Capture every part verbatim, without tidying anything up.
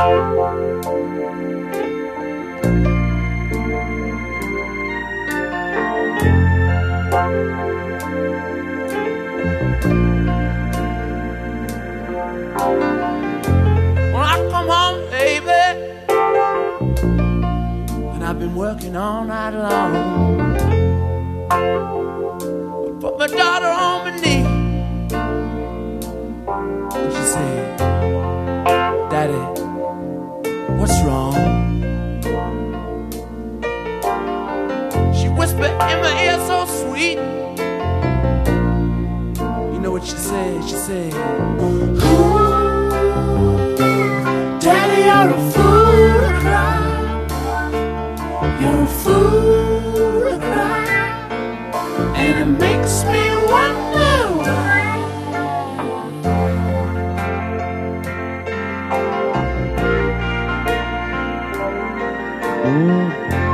When I come home, baby, and I've been working all night long, I put my daughter on my knee, and she said, Daddy, what's wrong? She whispered in my ear so sweet. You know what she said? She said, Daddy, you're a fool to cry. You're a fool to cry. And it makes me wonder why. Mm.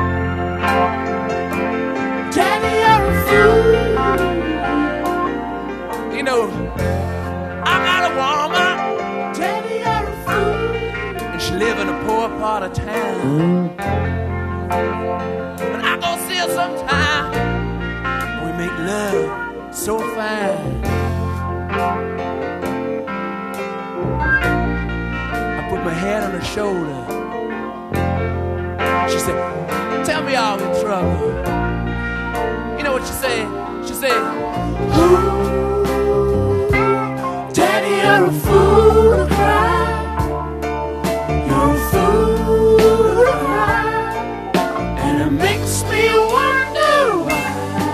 Daddy, you're a fool. You know, I got a woman. Daddy, you're a fool. And she live in a poor part of town. And I go see her sometime. We make love so fine. I put my head on her shoulder. She said, tell me all in trouble. You know what she said? She said, Daddy, you're a fool to cry. You're a fool to cry. And it makes me wonder why.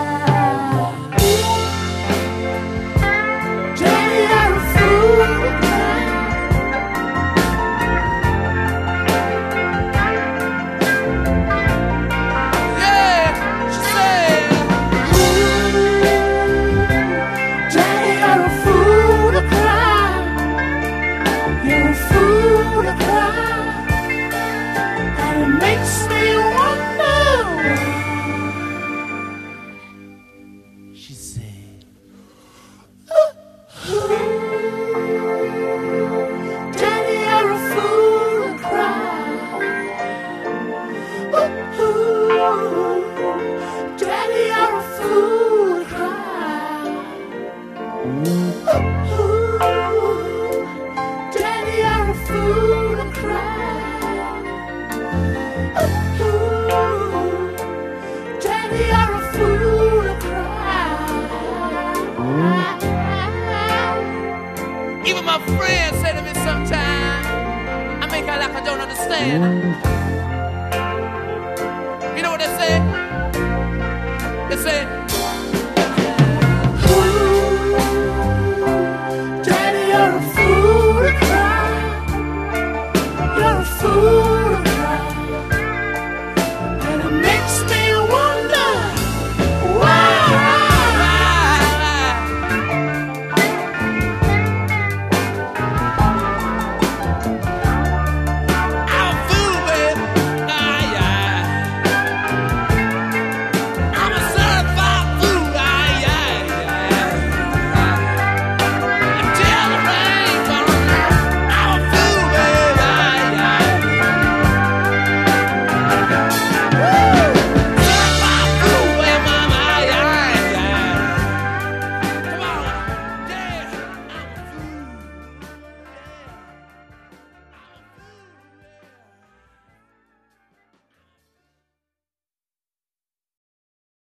Daddy, you're a fool to cry. Yeah, she said, Daddy, you're a fool to cry. You're a fool to cry. And it makes me wonder why. She said, Daddy, you're a fool to cry. Daddy, you're a fool to cry. Daddy, you're a fool to cry. Daddy, you're a fool to cry. Even my friends say to me sometimes, I make out like I don't understand.